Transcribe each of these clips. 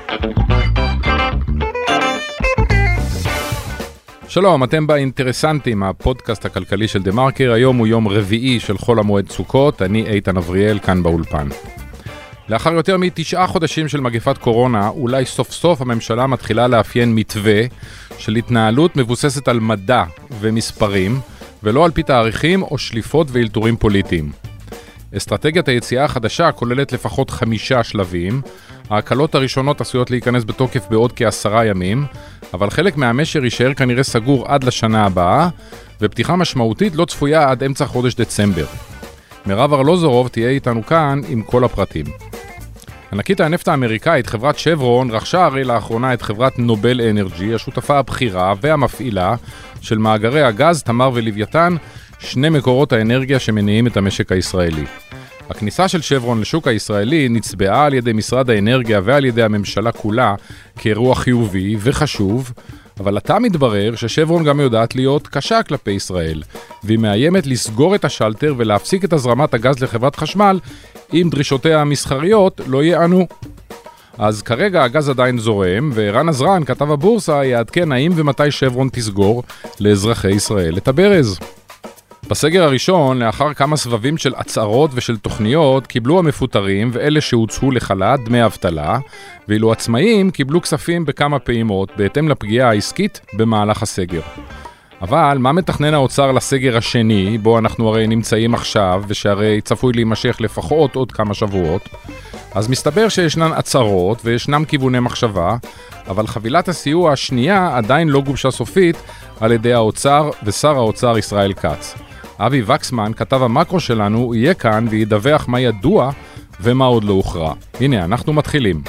שלום, אתם באינטרסנטים, הפודקאסט הכלכלי של דה מרקר. היום הוא יום רביעי של חול המועד סוכות, אני איתן אבריאל כאן באולפן. לאחר יותר מ9 חודשים של מגפת קורונה, אולי סוף סוף הממשלה מתחילה לאפיין מתווה של התנהלות מבוססת על מדע ומספרים, ולא על פי תאריכים או שליפות ואלתורים פוליטיים. אסטרטגיית היציאה החדשה כוללת לפחות 5 שלבים. ההקלות הראשונות עשויות להיכנס בתוקף בעוד כ10 ימים, אבל חלק מהמשק יישאר כנראה סגור עד לשנה הבאה, ופתיחה משמעותית לא צפויה עד אמצע חודש דצמבר. מירב ארלוזורוב תהיה איתנו כאן עם כל הפרטים. ענקית הנפט האמריקאית, חברת שברון, רכשה הרי לאחרונה את חברת נובל אנרג'י, השותפה הבכירה והמפעילה של מאגרי הגז, תמר ולוויתן, 2 מקורות האנרגיה שמניעים את המשק הישראלי. הכניסה של שברון לשוק הישראלי נצבעה על ידי משרד האנרגיה ועל ידי הממשלה כולה כאירוע חיובי וחשוב, אבל עתה מתברר ששברון גם יודעת להיות קשה כלפי ישראל, והיא מאיימת לסגור את השלטר ולהפסיק את הזרמת הגז לחברת חשמל אם דרישותיה המסחריות לא יענו. אז כרגע הגז עדיין זורם, ורן עזרן, כתב הבורסה, יעדכן האם ומתי שברון תסגור לאזרחי ישראל את הברז. בסגר הראשון, לאחר כמה סבבים של הצהרות ושל תוכניות, קיבלו המפוטרים ואלה שהוצאו לחל"ת דמי אבטלה, ואילו עצמאים קיבלו כספים בכמה פעימות בהתאם לפגיעה העסקית במהלך הסגר. אבל מה מתכנן האוצר לסגר השני, בו אנחנו הרי נמצאים עכשיו, ושהרי צפוי להימשך לפחות עוד כמה שבועות? אז מסתבר שישנן הצהרות וישנם כיווני מחשבה, אבל חבילת הסיוע השנייה עדיין לא גובשה סופית על ידי האוצר ושר האוצר ישראל כץ. אבי וקסמן, כתב המקרו שלנו, יהיה כאן וידווח מה ידוע ומה עוד לא הוכרע. הנה, אנחנו מתחילים.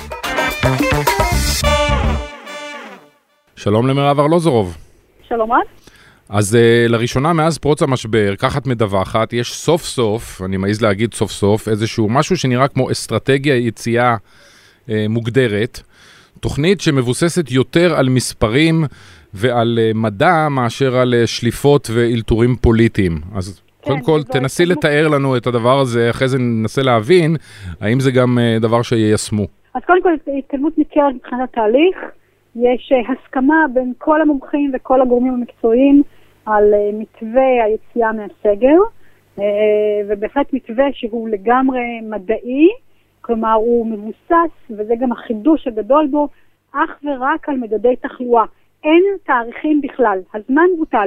שלום למירב ארלוזורוב. שלום רב. אז לראשונה מאז פרוץ המשבר, כך את מדווחת, יש סוף סוף, אני מעיז להגיד סוף סוף, איזשהו משהו שנראה כמו אסטרטגיה יציאה מוגדרת, תוכנית שמבוססת יותר על מספרים ועל מדע מאשר על שליפות ואלתורים פוליטיים. אז קודם כל תנסי לתאר לנו את הדבר הזה, אחרי זה ננסה להבין האם זה גם דבר שיישמו. אז קודם כל התקדמות ניכרת מבחינת התהליך, יש הסכמה בין כל המומחים וכל הגורמים המקצועיים על מתווה היציאה מהסגר, ובהחלט מתווה שהוא לגמרי מדעי, כלומר הוא מבוסס, וזה גם החידוש הגדול בו, אך ורק על מדדי תחלואה. אין תאריכים בכלל, הזמן בוטל.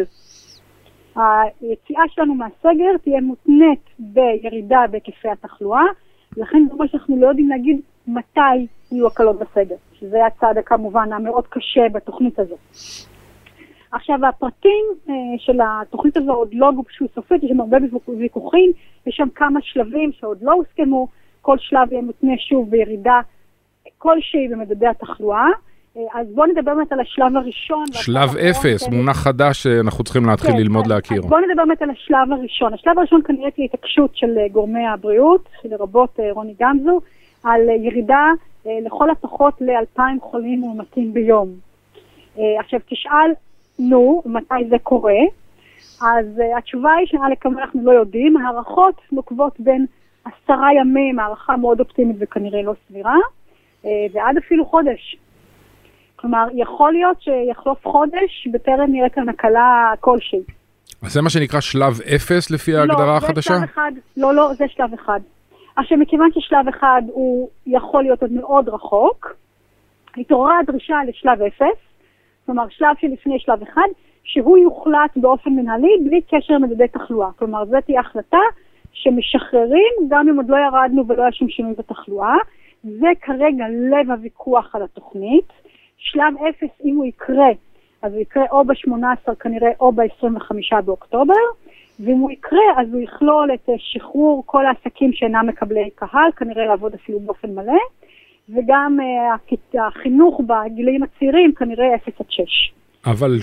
היציאה שלנו מהסגר תהיה מותנית בירידה בהיקפי התחלואה, לכן זה מה שאנחנו לא יודעים להגיד מתי יהיו הקלות בסגר, שזה הצעד כמובן המאוד קשה בתוכנית הזו. עכשיו הפרטים של התוכנית הזו עוד לא גובשו סופית, יש שם הרבה ויכוחים, יש שם כמה שלבים שעוד לא הוסכמו, כל שלב יהיה מותנה שוב בירידה כלשהי במדדי התחלואה. אז בואו נדבר באמת על השלב הראשון. שלב 0, מונח חדש שאנחנו צריכים להתחיל ללמוד להכיר. בואו נדבר באמת על השלב הראשון. השלב הראשון כנראה תהיה התעקשות של גורמי הבריאות, לרבות רוני גמזו, על ירידה לכל הפחות ל2,000 חולים מאומתים ביום. עכשיו תשאל, מתי זה קורה? אז התשובה היא שלכמה אנחנו לא יודעים. הערכות נוקבות בין 10 ימים, הערכה מאוד אופטימית וכנראה לא סבירה, ועד אפילו חודש. כלומר, יכול להיות שיחלוף חודש בטרם נראה כאן הקלה כלשהי. אז זה מה שנקרא שלב 0 לפי ההגדרה החדשה? לא, זה שלב אחד. לא, זה שלב אחד. עכשיו, מכיוון ששלב אחד הוא יכול להיות עוד מאוד רחוק, התעוררה הדרישה לשלב 0, כלומר, שלב שלפני שלב 1, שהוא יוחלט באופן מנהלי בלי קשר מדדי תחלואה. כלומר, זו תהיה החלטה שמשחררים גם אם עוד לא ירדנו ולא היה שום שינוי בתחלואה. זה כרגע לב הוויכוח על התוכנית. שלב 0, אם הוא יקרה, אז הוא יקרה או ב-18 כנראה או ב-25 באוקטובר, ואם הוא יקרה, אז הוא יכלול את שחרור כל העסקים שאינם מקבלי קהל, כנראה לעבוד אפילו באופן מלא, וגם החינוך בגילאים הצעירים כנראה 0 עד 6. אבל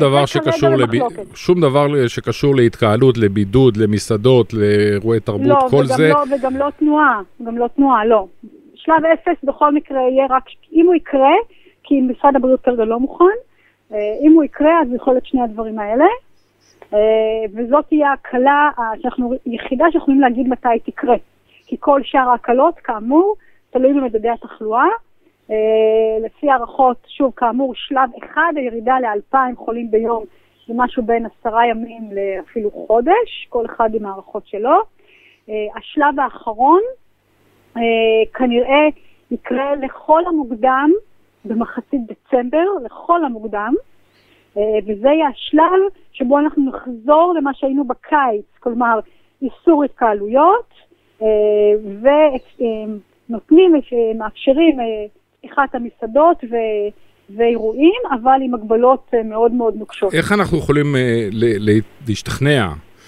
שום דבר שקשור להתקהלות, לבידוד, למסעדות, לאירועי תרבות, כל זה... גם לא תנועה, לא. שלב 0 בכל מקרה יהיה רק, אם הוא יקרה, כי משרד הבריאות כרגע לא מוכן, אם הוא יקרה, אז יכול להיות שני הדברים האלה, וזאת תהיה הקלה יחידה שאנחנו יכולים להגיד מתי תקרה, כי כל שאר ההקלות, כאמור, תלוי במדדי התחלואה, לפי הערכות, שוב, כאמור, שלב אחד, הירידה ל2,000 חולים ביום, זה משהו בין 10 ימים לאפילו חודש, כל אחד עם הערכות שלו. השלב האחרון, כנראה יקרה לכל המוקדם, במחצית דצמבר, לכל המוקדם, וזה יהיה השלב שבו אנחנו נחזור למה שהיינו בקיץ, כלומר, איסור התקהלויות, ונותנים, מאפשרים פתיחת המסעדות ואירועים, אבל עם הגבלות מאוד מאוד נוקשות. איך אנחנו יכולים להשתכנע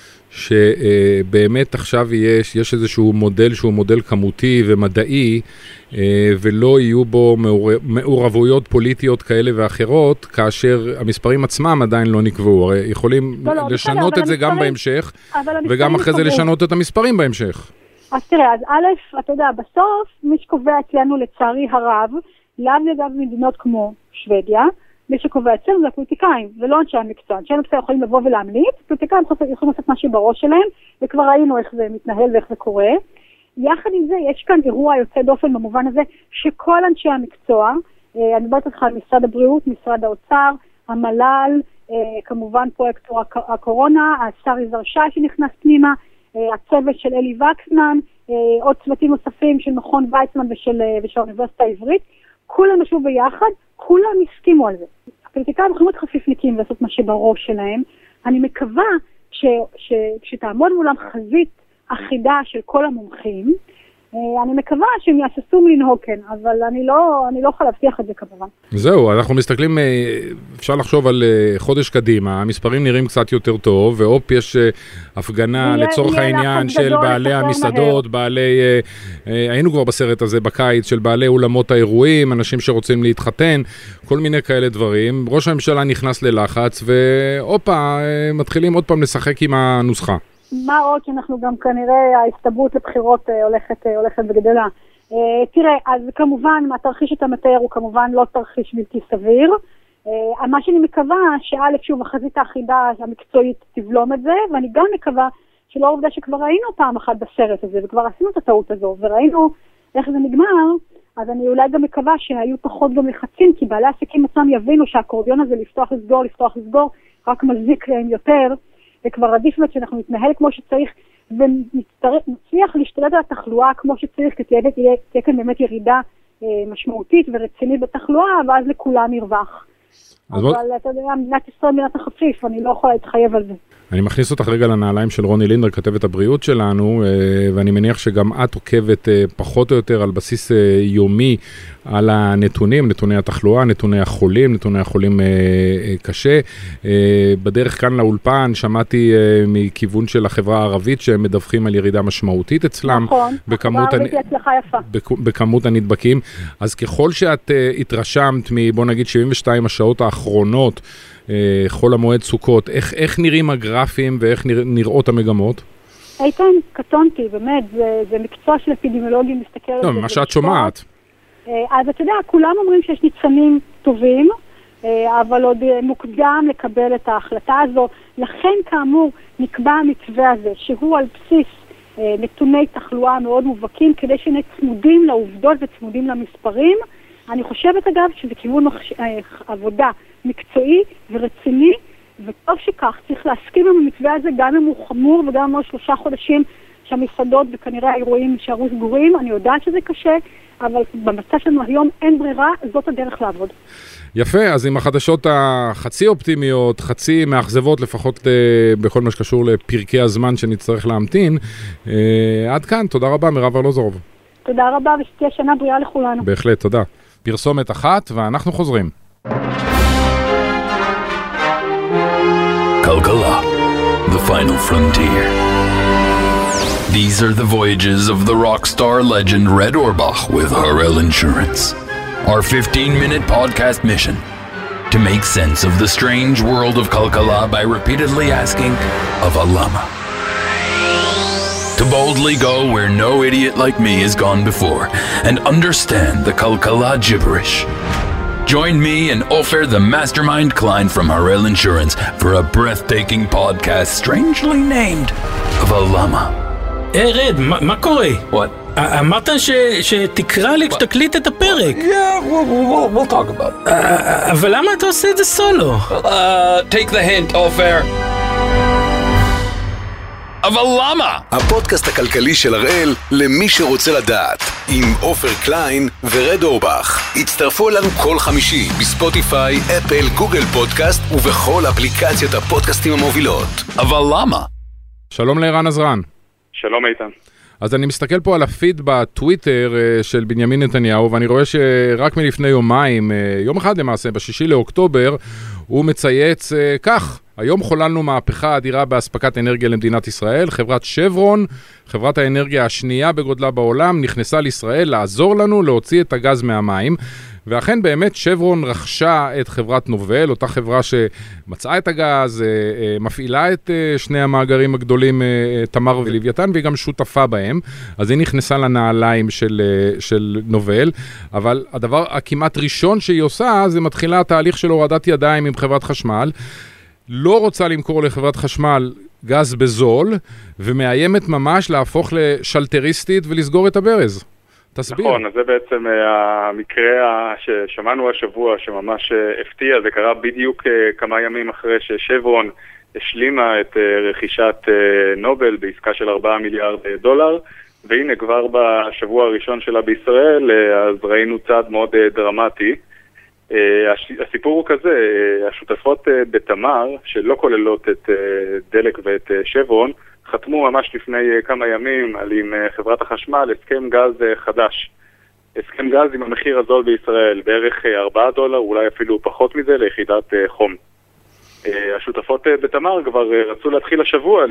שבאמת עכשיו יש איזשהו מודל שהוא מודל כמותי ומדעי, ולא יהיו בו מעורבויות פוליטיות כאלה ואחרות, כאשר המספרים עצמם עדיין לא נקבעו. הרי יכולים לשנות את זה גם בהמשך, וגם אחרי זה לשנות את המספרים בהמשך. אז תראה, אז א', אתה יודע, בסוף מי שקובע אצלנו לצערי הרב, לאו דווקא מדינות כמו שוודיה, מי שקובע אצלנו זה הפוליטיקאים, ולא אנשי המקצוע. אנשי המקצוע יכולים לבוא ולהמליץ, פוליטיקאים יכולים לעשות משהו בראש שלהם, וכבר ראינו איך זה מתנהל ואיך זה קורה. יחד עם זה, יש כאן אירוע יוצא דופן במובן הזה, שכל אנשי המקצוע, אני מדברת לך על משרד הבריאות, משרד האוצר, המל"ל, כמובן פרויקטור הקורונה, השר יזהר שי שנכנס פנימה, הצוות של אלי וקסמן, עוד צוותים נוספים של מכון ויצמן ושל האוניברסיטה העברית, כולם ישבו ביחד, כולם הסכימו על זה. הפוליטיקאים יכולים להיות חפיפניקים לעשות מה שבראש שלהם. אני מקווה שתעמוד מולם חזית אחידה של כל המומחים, אני מקווה שהם יעשו מלנהוג כן, אבל אני לא יכולה להבטיח את זה כמובן. זהו, אנחנו מסתכלים, אפשר לחשוב על חודש קדימה, המספרים נראים קצת יותר טוב, ואופ יש הפגנה לצורך העניין של בעלי המסעדות, היינו כבר בסרט הזה בקיץ, של בעלי אולמות האירועים, אנשים שרוצים להתחתן, כל מיני כאלה דברים. ראש הממשלה נכנס ללחץ, ואופה, מתחילים עוד פעם לשחק עם הנוסחה. מה עוד שאנחנו גם כנראה ההסתברות לבחירות הולכת וגדלה. תראה, אז כמובן, התרחיש שאתה מתאר הוא כמובן לא תרחיש בלתי סביר. מה שאני מקווה שא' שוב החזית האחידה המקצועית תבלום את זה, ואני גם מקווה שלא העובדה שכבר ראינו פעם אחת בסרט הזה, וכבר עשינו את הטעות הזו, וראינו איך זה נגמר, אז אני אולי גם מקווה שהיו פחות גם לחצים, כי בעלי עסקים עצמם יבינו שהאקורדיון הזה לפתוח לסגור, רק מזיק להם יותר, וכבר עדיף מאוד שאנחנו נתנהל כמו שצריך, ונצליח להשתלט על התחלואה כמו שצריך, כי תהיה כאן באמת ירידה משמעותית ורצינית בתחלואה, ואז לכולם ירווח. אבל אתה יודע, מדינת ישראל מדינת החפיף, אני לא יכולה להתחייב על זה. אני מכניס אותך רגע לנעליים של רוני לינדר, כתבת הבריאות שלנו, ואני מניח שגם את עוקבת פחות או יותר על בסיס יומי על הנתונים, נתוני התחלואה, נתוני החולים קשה. בדרך כאן לאולפן שמעתי מכיוון של החברה הערבית שהם מדווחים על ירידה משמעותית אצלם. נכון, החברה הערבית היא הצלחה יפה. בכמות הנדבקים. אז ככל שאת התרשמת בוא נגיד 72 השעות האחרונות, חול המועד סוכות, איך נראים הגרפים ואיך נראות המגמות? איתן, קטונתי, באמת, זה מקצוע של אפידמיולוגים מסתכל על זה. לא, מה שאת שומעת. אז אתה יודע, כולם אומרים שיש ניצנים טובים, אבל עוד מוקדם לקבל את ההחלטה הזו. לכן, כאמור, נקבע המתווה הזה, שהוא על בסיס נתוני תחלואה מאוד מובהקים, כדי שנצמודים לעובדות וצמודים למספרים. אני חושבת, אגב, שזה כיוון עבודה מקצועי ורציני, וטוב שכך, צריך להסכים עם המתווה הזה, גם אם הוא חמור וגם עוד 3 חודשים שהמסעדות וכנראה האירועים יישארו סגורים. אני יודעת שזה קשה, אבל במצב שלנו היום אין ברירה, זאת הדרך לעבוד. יפה, אז עם החדשות החצי אופטימיות, חצי מאכזבות, לפחות בכל מה שקשור לפרקי הזמן שנצטרך להמתין, עד כאן, תודה רבה, מירב ארלוזורוב. תודה רבה, ושתהיה שנה בריאה לכולנו. בהחלט, תודה. פרסומת אחת, ואנחנו חוזרים. Kalkala, the final frontier. These are the voyages of the rock star legend Red Orbach with Harel Insurance. Our 15-minute podcast mission to make sense of the strange world of Kalkala by repeatedly asking of a lama. To boldly go where no idiot like me has gone before and understand the Kalkala gibberish. Join me and Ofer the Mastermind Klein from Harel Insurance for a breathtaking podcast strangely named of a llama. Hey Red, מה קורה? What? אמרת שתקרא לי כשתקליט את הפרק. We'll talk about it. אבל למה אתה עושה את זה סולו? Take the hint, Ofer. אבל למה? הפודקאסט הכלכלי של הראל למי שרוצה לדעת, עם עופר קליין ורד אורבך. הצטרפו אלינו כל חמישי בספוטיפיי, אפל, גוגל פודקאסט ובכל אפליקציות הפודקאסטים המובילות. אבל למה? שלום לערן עזרן. שלום איתן. אז אני מסתכל פה על הפיד בטוויטר של בנימין נתניהו, ואני רואה שרק מלפני יומיים, יום אחד למעשה, ב6 לאוקטובר, הוא מצייץ כך: היום חוללנו מהפכה אדירה באספקת אנרגיה למדינת ישראל. חברת שברון, חברת האנרגיה השנייה בגודלה בעולם, נכנסה לישראל לעזור לנו להוציא את הגז מהמים. ואכן באמת שברון רכשה את חברת נובל, אותה חברה שמצאה את הגז, מפעילה את שני המאגרים הגדולים, תמר ולוויתן, והיא גם שותפה בהם. אז היא נכנסה לנעליים של נובל, אבל הדבר הכמעט ראשון שהיא עושה, זה מתחילה התהליך של הורדת ידיים עם חברת חשמל. לא רוצה למכור לחברת חשמל גז בזול, ומאיימת ממש להפוך לשלטריסטית ולסגור את הברז. תסביר. נכון, אז זה בעצם המקרה ששמענו השבוע, שממש הפתיע. זה קרה בדיוק כמה ימים אחרי ששברון השלימה את רכישת נובל בעסקה של 4 מיליארד דולר, והנה כבר בשבוע הראשון שלה בישראל, אז ראינו צעד מאוד דרמטי. הסיפור הוא כזה: השותפות בתמר, שלא כוללות את דלק ואת שברון, חתמו ממש לפני כמה ימים עם חברת החשמל הסכם גז חדש. הסכם גז עם המחיר הזול בישראל, בערך $4, אולי אפילו פחות מזה, ליחידת חום. השותפות בתמר כבר רצו להתחיל השבוע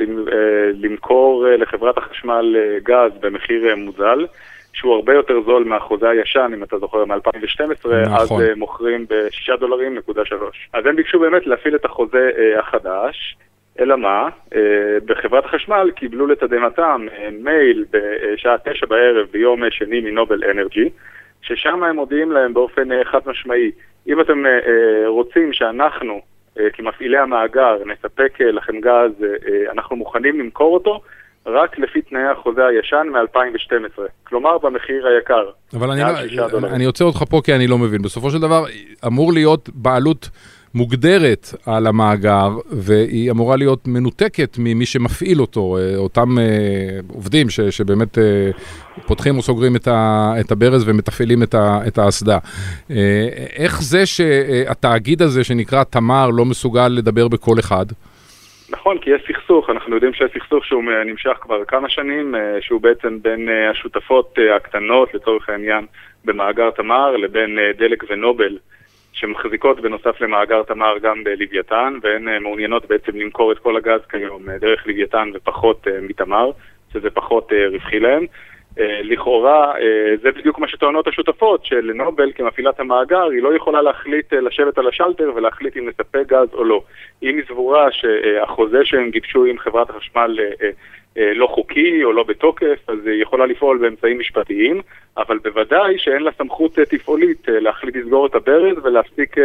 למכור לחברת החשמל גז במחיר מוזל, שהוא הרבה יותר זול מהחוזה הישן, אם אתה זוכר, מ-2012, נכון. אז מוכרים $6.3. אז הם ביקשו באמת להפעיל את החוזה החדש. אלא מה? בחברת החשמל קיבלו לתדהמתם מייל בשעה 9 בערב ביום שני מנובל אנרג'י, ששם הם מודיעים להם באופן חד משמעי: אם אתם רוצים שאנחנו כמפעילי המאגר נספק לכם גז, אנחנו מוכנים למכור אותו רק לפי תנאי החוזה הישן מ-2012, כלומר במחיר היקר. אבל אני יוצא אותך פה כי אני לא מבין. בסופו של דבר אמור להיות בעלות מוגדרת על המאגר, והיא אמורה להיות מנותקת ממי שמפעיל אותו, אותם עובדים שבאמת פותחים או סוגרים את הברז ומתפעילים את האסדה. איך זה שהתאגיד הזה שנקרא תמר לא מסוגל לדבר בכל אחד? נכון, כי יש סכסוך. אנחנו יודעים שיש סכסוך שהוא נמשך כבר כמה שנים, שהוא בעצם בין השותפות הקטנות לצורך העניין במאגר תמר לבין דלק ונובל, שמחזיקות בנוסף למאגר תמר גם בלוויתן, והן מעוניינות בעצם למכור את כל הגז כיום דרך לוויתן ופחות מתמר, שזה פחות רווחי להם. לכאורה זה בדיוק מה שטוענות השותפות, שלנובל כמפעילת המאגר היא לא יכולה להחליט לשבת על השלטר ולהחליט אם נספק גז או לא. אם היא סבורה שהחוזה שהם גיבשו עם חברת החשמל לא חוקי או לא בתוקף, אז היא יכולה לפעול באמצעים משפטיים, אבל בוודאי שאין לה סמכות תפעולית להחליט לסגור את הברז ולהפסיק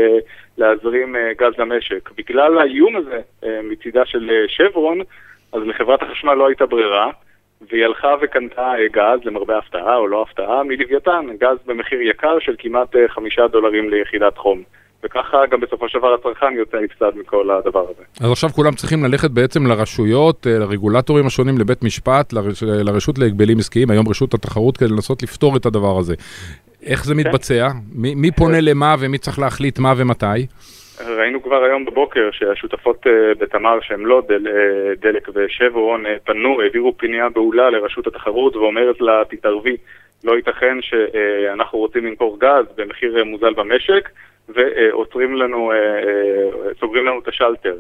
להזרים גז למשק. בגלל האיום הזה מצידה של שברון, אז לחברת החשמל לא הייתה ברירה, והיא הלכה וקנתה גז, למרבה הפתעה או לא הפתעה, מלוויתן, גז במחיר יקר של כמעט $5 ליחידת חום. וככה גם בסופו של דבר הצרכן יוצא נפסד מכל הדבר הזה. אז עכשיו כולם צריכים ללכת בעצם לרשויות, לרגולטורים השונים, לבית משפט, לרשות להגבלים עסקיים, היום רשות התחרות, כדי לנסות לפתור את הדבר הזה. איך זה מתבצע? מי פונה למה ומי צריך להחליט מה ומתי? ראינו כבר היום בבוקר שהשותפות בתמר שהם לא דלק ושברון פנו, העבירו פנייה בעולה לרשות התחרות ואומרת לה: תתערבי, לא ייתכן שאנחנו רוצים למכור גז במחיר מוזל במשק ועוצרים לנו, סוגרים לנו את השלטר.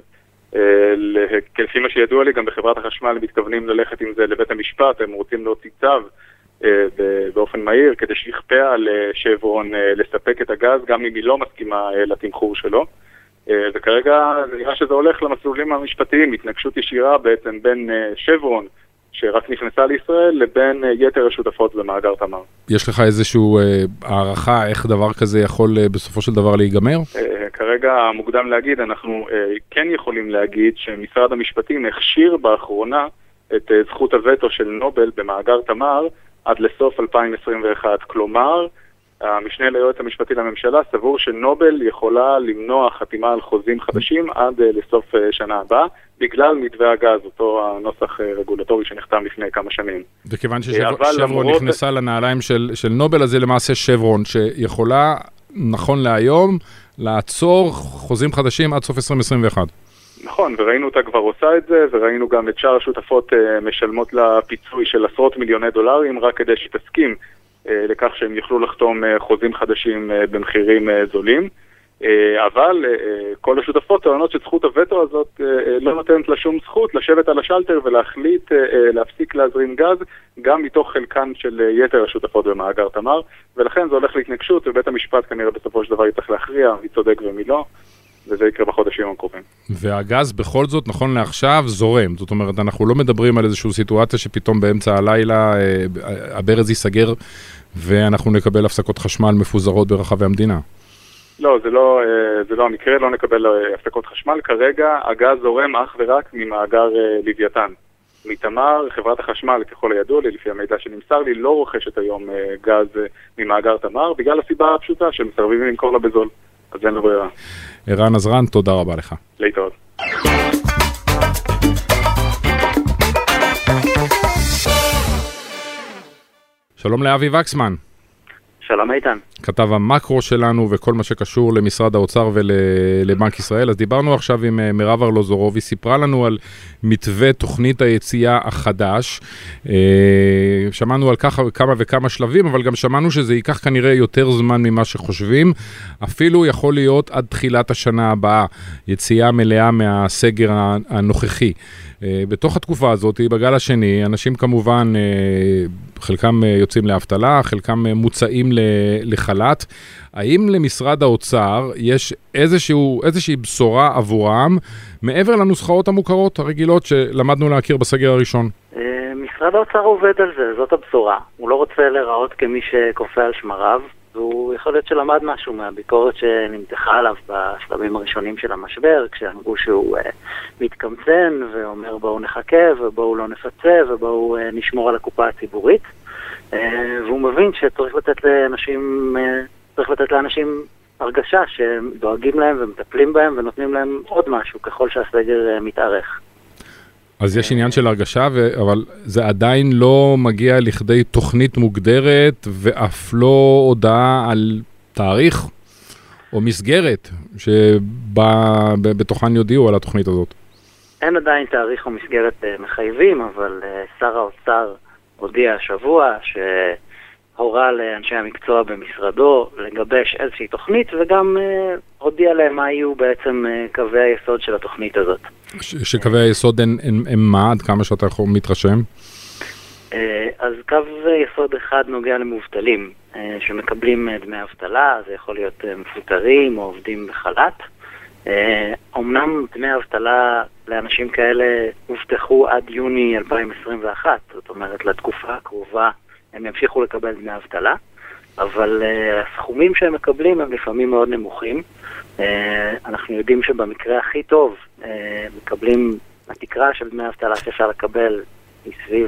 לפי מה שידוע לי, גם בחברת החשמל מתכוונים ללכת עם זה לבית המשפט, הם רוצים להוציא צו באופן מהיר כדי שיכפה על שברון לספק את הגז גם אם היא לא מסכימה לתמחור שלו. וכרגע נראה שזה הולך למסלולים המשפטיים, התנגשות ישירה בעצם בין שברון שרק נכנסה לישראל לבין יתר השותפות במאגר תמר. יש לך איזשהו הערכה איך דבר כזה יכול בסופו של דבר להיגמר? כרגע מוקדם להגיד. אנחנו כן יכולים להגיד שמשרד המשפטים הכשיר באחרונה את זכות הווטו של נובל במאגר תמר עד לסוף 2021. כלומר, המשנה ליועץ המשפטי לממשלה סבור שנובל יכולה למנוע חתימה על חוזים חדשים עד לסוף שנה הבאה, בגלל מתווה הגז, אותו הנוסח רגולטורי שנחתם לפני כמה שנים. וכיוון ששברון נכנסה לנעליים של נובל, אז זה למעשה שברון שיכולה, נכון להיום, לעצור חוזים חדשים עד סוף 2021. נכון, וראינו אותה כבר עושה את זה, וראינו גם את שאר השותפות משלמות לה פיצוי של עשרות מיליוני דולרים, רק כדי שתסכים לכך שהם יוכלו לחתום חוזים חדשים במחירים זולים. אבל כל השותפות טוענות שזכות הווטו הזאת לא נותנת לה שום זכות לשבת על השלטר ולהחליט להפסיק להזרים גז, גם מתוך חלקן של יתר השותפות במאגר תמר, ולכן זה הולך להתנגשות, ובית המשפט כנראה בסופו של דבר יצטרך להכריע מי צודק ומי לא, וזה יקרה בחודשים הקרובים. והגז בכל זאת, נכון לעכשיו, זורם. זאת אומרת, אנחנו לא מדברים על איזושהי סיטואציה שפתאום באמצע הלילה הברז ייסגר, ואנחנו נקבל הפסקות חשמל מפוזרות ברחבי המדינה. לא, זה לא המקרה, לא נקבל הפסקות חשמל. כרגע הגז זורם אך ורק ממאגר לוויתן. מתמר, חברת החשמל, ככל הידוע לי, לפי המידע שנמסר לי, לא רוכשת היום גז ממאגר תמר, בגלל הסיבה הפשוטה שמסרבים למכור לה בזול. אז אין לו ברירה. ערן עזרן, תודה רבה לך. להתראות. שלום לאבי וקסמן. שלום איתן. כתב המקרו שלנו וכל מה שקשור למשרד האוצר ולבנק ישראל. אז דיברנו עכשיו עם מירב ארלוזורוב, היא סיפרה לנו על מתווה תוכנית היציאה החדש. שמענו על כמה וכמה שלבים, אבל גם שמענו שזה ייקח כנראה יותר זמן ממה שחושבים. אפילו יכול להיות עד תחילת השנה הבאה, יציאה מלאה מהסגר הנוכחי. בתוך התקופה הזאת, בגל השני, אנשים כמובן, חלקם יוצאים לאבטלה, חלקם מוצאים לחל"ת. האם למשרד האוצר יש איזושהי בשורה עבורם, מעבר לנוסחאות המוכרות הרגילות שלמדנו להכיר בסגר הראשון? משרד האוצר עובד על זה, זאת הבשורה. הוא לא רוצה להיראות כמי שקופא על שמריו, והוא יכול להיות שלמד משהו מהביקורת שנמתחה עליו בשלבים הראשונים של המשבר, כשאמרו שהוא מתקמצן ואומר בואו נחכה ובואו לא נפצה ובואו נשמור על הקופה הציבורית. והוא מבין שצריך לתת לאנשים הרגשה שהם דואגים להם ומטפלים בהם ונותנים להם עוד משהו ככל שהסגר מתארך. אז יש עניין של הרגשה, אבל זה עדיין לא מגיע לכדי תוכנית מוגדרת, ואף לא הודעה על תאריך או מסגרת שבתוכן יודיעו על התוכנית הזאת. אין עדיין תאריך או מסגרת מחייבים, אבל שר האוצר הודיע השבוע שהורה לאנשי המקצוע במשרדו לגבש איזושהי תוכנית, וגם הודיע להם מה יהיו בעצם קווי היסוד של התוכנית הזאת. שקווי היסוד הם מה? עד כמה שאתה יכול מתרשם? אז קו יסוד אחד נוגע למובטלים שמקבלים דמי אבטלה, זה יכול להיות מפוטרים או עובדים בחל"ת. אמנם דמי אבטלה לאנשים כאלה הובטחו עד יוני 2021, זאת אומרת לתקופה הקרובה הם ימשיכו לקבל דמי אבטלה, אבל הסכומים שהם מקבלים הם לפעמים מאוד נמוכים. אנחנו יודעים שבמקרה הכי טוב מקבלים, התקרה של דמי אבטלה שאפשר לקבל היא סביב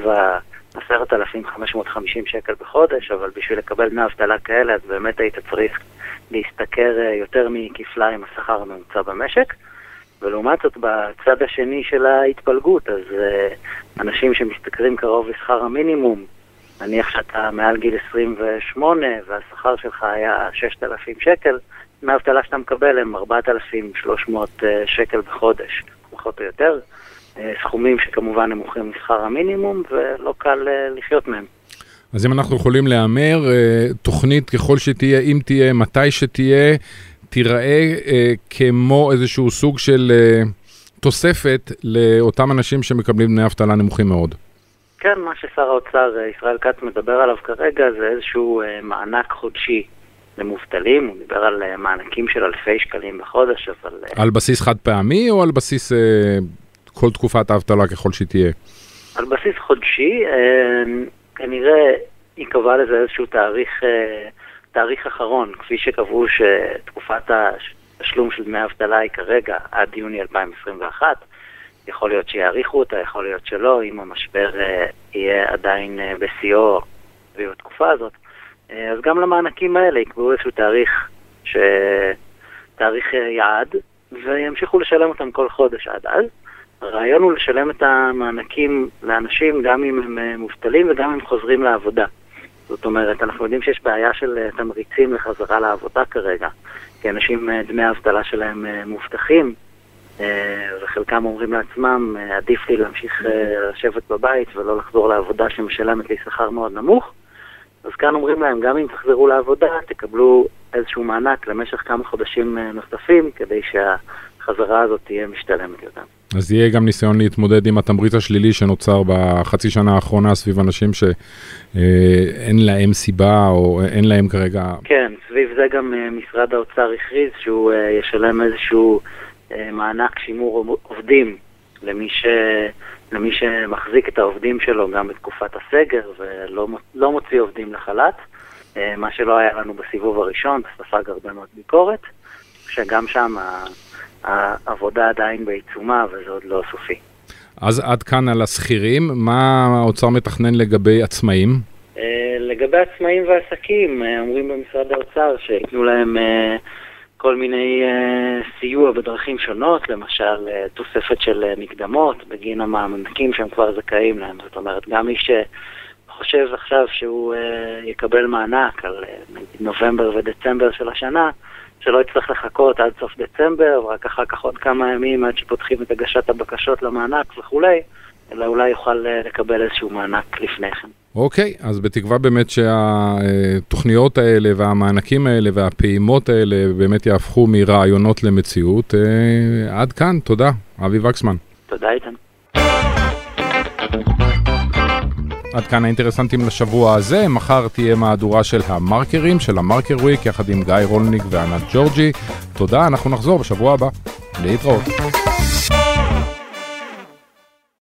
10,550 שקל בחודש, אבל בשביל לקבל דמי אבטלה כאלה אז באמת היית צריך להסתכר יותר מכפליים השכר הממוצע במשק. ולעומת זאת בצד השני של ההתפלגות, אז אנשים שמשתכרים קרוב לשכר המינימום, נניח שאתה מעל גיל 28 והשכר שלך היה 6,000 שקל, דמי האבטלה שאתה מקבל הם 4,300 שקל בחודש, פחות או יותר. סכומים שכמובן נמוכים משכר המינימום ולא קל לחיות מהם. אז אם אנחנו יכולים לאמר, תוכנית ככל שתהיה, אם תהיה, מתי שתהיה, תיראה כמו איזשהו סוג של תוספת לאותם אנשים שמקבלים דמי אבטלה נמוכים מאוד. כן, מה ששר האוצר ישראל כץ מדבר עליו כרגע זה איזשהו מענק חודשי למובטלים, הוא דיבר על מענקים של אלפי שקלים בחודש, אבל... על בסיס חד פעמי או על בסיס כל תקופת האבטלה ככל שתהיה? על בסיס חודשי, כנראה ייקבע לזה איזשהו תאריך אחרון, כפי שקבעו שתקופת התשלום של דמי האבטלה היא כרגע עד יוני 2021, יכול להיות שיעריכו אותה, יכול להיות שלא, אם המשבר יהיה עדיין בשיאו סביב התקופה הזאת. אז גם למענקים האלה יקבעו איזשהו תאריך יעד, וימשיכו לשלם אותם כל חודש עד אז. הרעיון הוא לשלם את המענקים לאנשים גם אם הם מובטלים וגם אם הם חוזרים לעבודה. זאת אומרת, אנחנו יודעים שיש בעיה של תמריצים לחזרה לעבודה כרגע, כי אנשים דמי האבטלה שלהם מובטחים, וחלקם אומרים לעצמם, עדיף לי להמשיך לשבת בבית ולא לחזור לעבודה שמשלמת לי שכר מאוד נמוך. אז כאן אומרים להם, גם אם תחזרו לעבודה, תקבלו איזשהו מענק למשך כמה חודשים נוספים, כדי שהחזרה הזאת תהיה משתלמת יותר. אז יהיה גם ניסיון להתמודד עם התמריץ השלילי שנוצר בחצי שנה האחרונה סביב אנשים שאין להם סיבה או אין להם כרגע... כן, סביב זה גם משרד האוצר הכריז שהוא ישלם איזשהו מענק שימור עובדים למי שמחזיק את העובדים שלו גם בתקופת הסגר ולא מוציא עובדים לחל"ת, מה שלא היה לנו בסיבוב הראשון, ספג הרבה מאוד ביקורת, שגם שם העבודה עדיין בעיצומה וזה עוד לא סופי. אז עד כאן על השכירים, מה האוצר מתכנן לגבי עצמאים? לגבי עצמאים ועסקים, אומרים במשרד האוצר שיתנו להם כל מיני סיוע בדרכים שונות, למשל תוספת של מקדמות בגין המענקים שהם כבר זכאים להם. זאת אומרת, גם מי שחושב עכשיו שהוא יקבל מענק על נובמבר ודצמבר של השנה, שלא יצטרך לחכות עד סוף דצמבר, ורק אחר כך עוד כמה ימים עד שפותחים את הגשת הבקשות למענק וכולי, אלא אולי יוכל לקבל איזשהו מענק לפני כן. אוקיי, אז בתקווה באמת שהתוכניות האלה והמענקים האלה והפעימות האלה באמת יהפכו מרעיונות למציאות. עד כאן, תודה. אבי וקסמן. תודה איתן. עד כאן האינטרסנטים לשבוע הזה. מחר תהיה מהדורה של המרקרים, של המרקר וויק, יחד עם גיא רולניק וענת ג'ורג'י. תודה, אנחנו נחזור בשבוע הבא. להתראות.